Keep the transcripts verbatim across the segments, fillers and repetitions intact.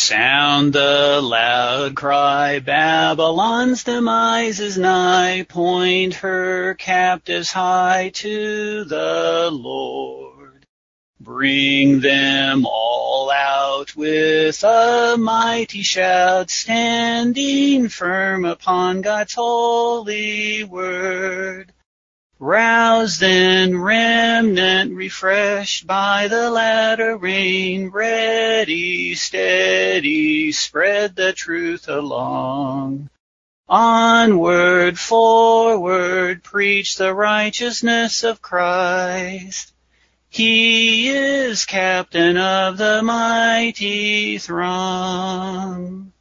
Sound the loud cry, Babylon's demise is nigh. Point her captives high to the Lord. Bring them all out with a mighty shout, standing firm upon God's holy word. Rouse then, remnant refreshed by the latter rain, ready, steady, spread the truth along. Onward, forward, preach the righteousness of Christ. He is captain of the mighty throng.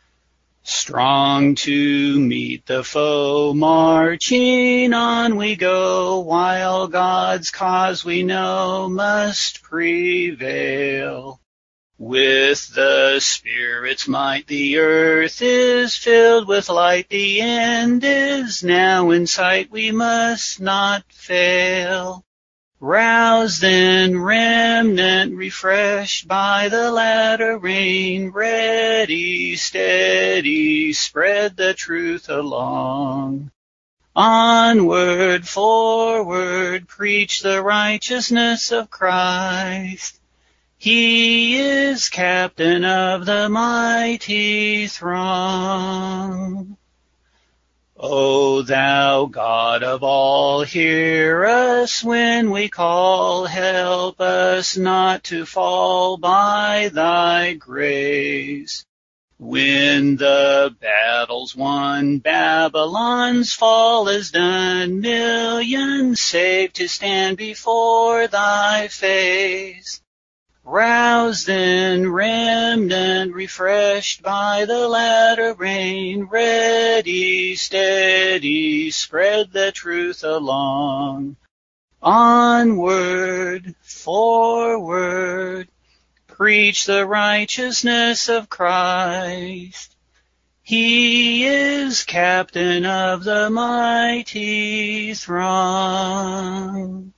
Strong to meet the foe, marching on we go, while God's cause we know must prevail. With the Spirit's might the earth is filled with light, the end is now in sight, we must not fail. Rouse then, remnant refreshed by the latter rain, ready, steady, spread the truth along. Onward, forward, preach the righteousness of Christ. He is captain of the mighty throng. O thou God of all, hear us when we call. Help us not to fall by thy grace. When the battle's won, Babylon's fall is done, millions saved to stand before thy face. Rouse then, remnant refreshed by the latter rain, ready, steady, spread the truth along. Onward, forward, preach the righteousness of Christ. He is captain of the mighty throng.